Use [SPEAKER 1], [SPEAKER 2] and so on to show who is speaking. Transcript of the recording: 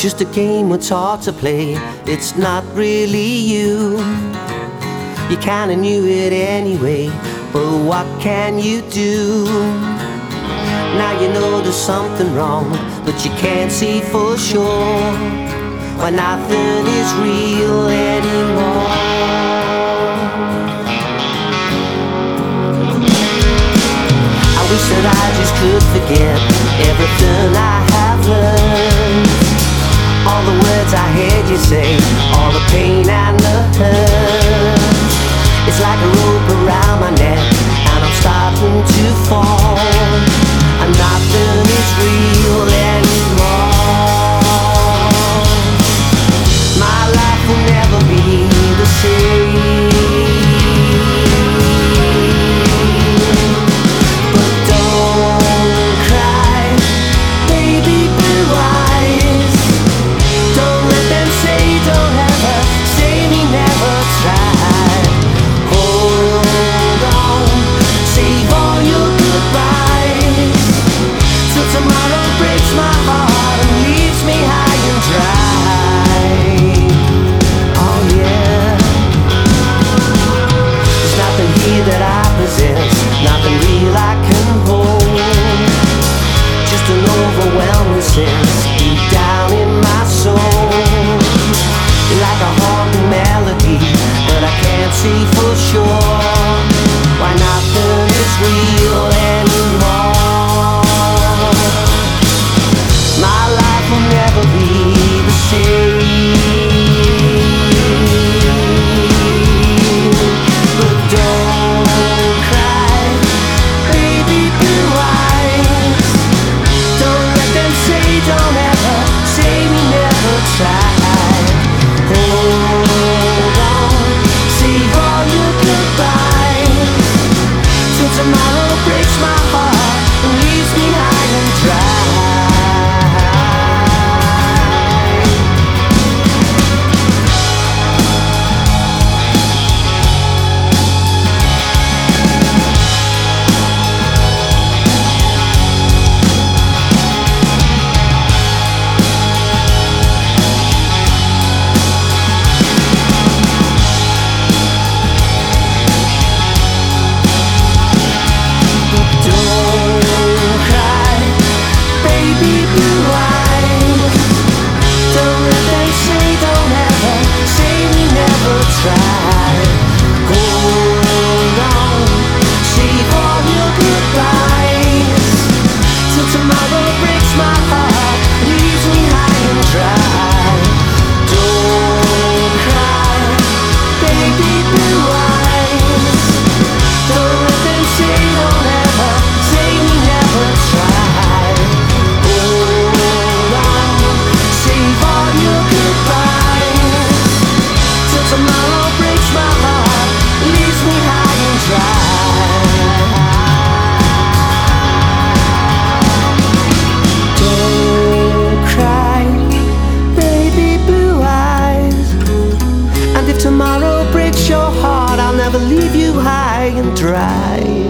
[SPEAKER 1] just a game it's hard to play. It's not really you. You kinda knew it anyway, but what can you do? Now you know there's something wrong, but you can't see for sure. Why nothing is real anymore. I wish that I just could forget everything I have learned. All the words I heard you say, all the pain and the hurt. It's like a rope around my neck, and I'm starting to fall, and nothing is real anymore. My life will never be the same. But don't cry, baby blue eyes. Don't let them say don't ever, say we never tried. Hold on, save all your goodbyes, till tomorrow breaks my heart and leaves me high and dry. Oh yeah. There's nothing here that I possess, nothing real I can hold. Just an overwhelming sense deep down in my soul. You're like a haunting melody, but I can't see for sure. Why nothing is real anymore. My life will never be the same. But don't cry, baby blue eyes. Don't let them say don't ever, say we never tried. Hold on, save all your goodbyes, till tomorrow breaks my heart and leaves me high and dry. Don't cry, baby blue eyes. Don't let them say don't ever, say we never tried. Hold on, save all your goodbyes, till tomorrow breaks my heart, leaves me high and dry. Don't cry, baby blue eyes. Don't let them say don't ever, say we never tried. Hold on, save all your goodbyes, till tomorrow breaks my heart, leaves me high and dry. Don't cry, baby blue eyes. And if tomorrow breaks your heart, I'll never leave you high and dry.